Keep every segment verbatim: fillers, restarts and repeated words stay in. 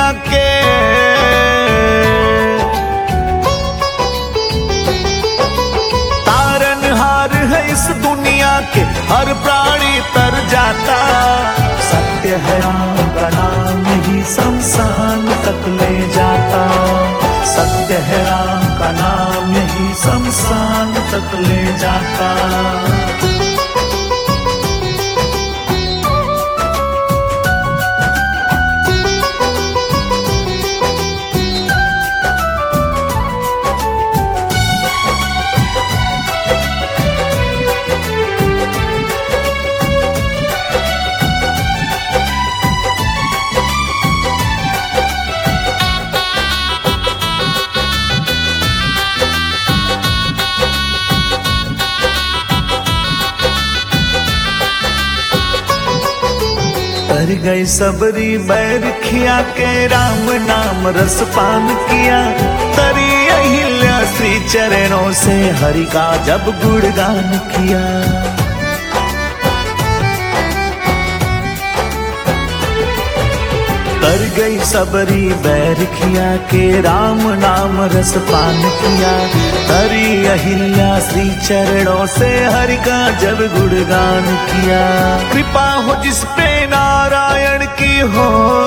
के तारनहार है इस दुनिया के, हर प्राणी तर जाता। सत्य है राम का नाम ही शमशान तक ले जाता। सत्य है राम का नाम ही शमशान तक ले जाता। तर गई सबरी बैर खिया के, राम नाम रस पान किया। तरी अहिल्या श्री चरणों से, हरि का जब गुणगान किया। तर गई सबरी बैर खिया के, राम नाम रस पान किया। तरी अहिल्या श्री चरणों से, हरि का जब गुणगान किया। कृपा हो जिस पे नारायण की हो,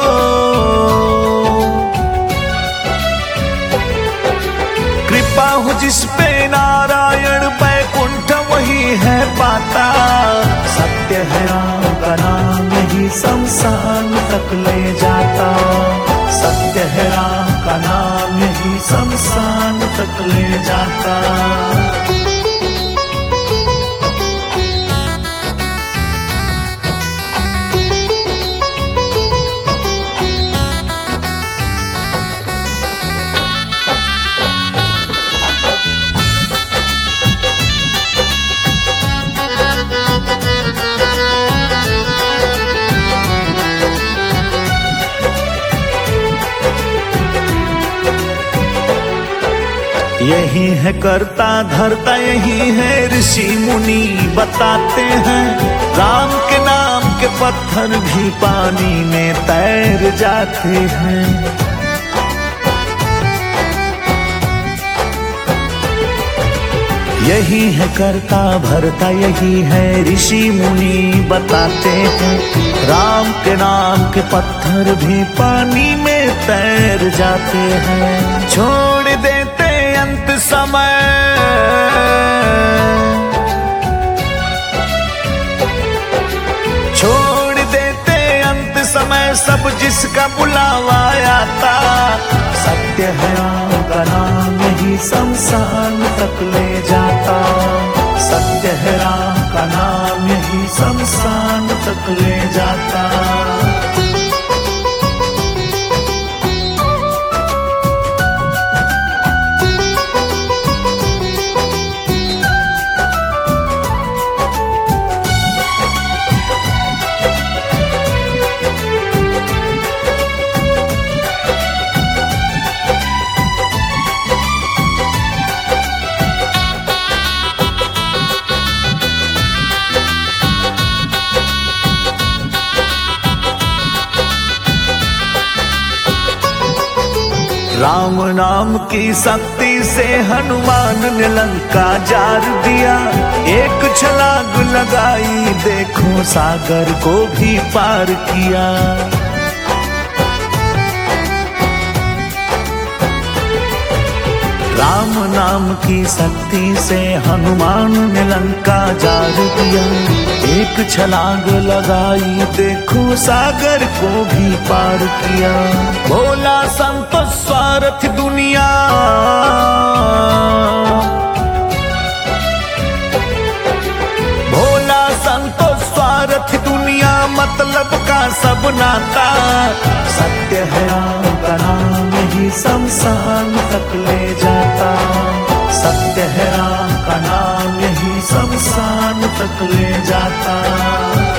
कृपा हो जिस पे नारायण, बैकुंठ वही है पाता। सत्य है राम का नाम ही शमशान तक ले जाता। सत्य है राम का नाम ही शमशान तक ले जाता। यही है करता धरता, यही है ऋषि मुनि बताते हैं। राम के नाम के पत्थर भी पानी में तैर जाते हैं। यही है करता भरता, यही है ऋषि मुनि बताते हैं। राम के नाम के पत्थर भी पानी में तैर जाते हैं। छोड़ देते अंत समय, छोड़ देते अंत समय, सब जिसका बुलावा आता। सत्य है राम का नाम ही शमशान तक ले जाता। सत्य है राम का नाम ही शमशान तक ले जाता। राम नाम की शक्ति से हनुमान ने लंका जार दिया। एक छलांग लगाई, देखो सागर को भी पार किया। राम नाम की शक्ति से हनुमान ने लंका जार दिया। एक छलांग लगाई, देखो सागर को भी पार किया। भोला संत स्वार्थ दुनिया, भोला संत स्वार्थ दुनिया, मतलब का सब नाता। सत्य है राम का नाम ही शमशान तक ले जाता। सत्य है राम का नाम ही शमशान तक ले जाता।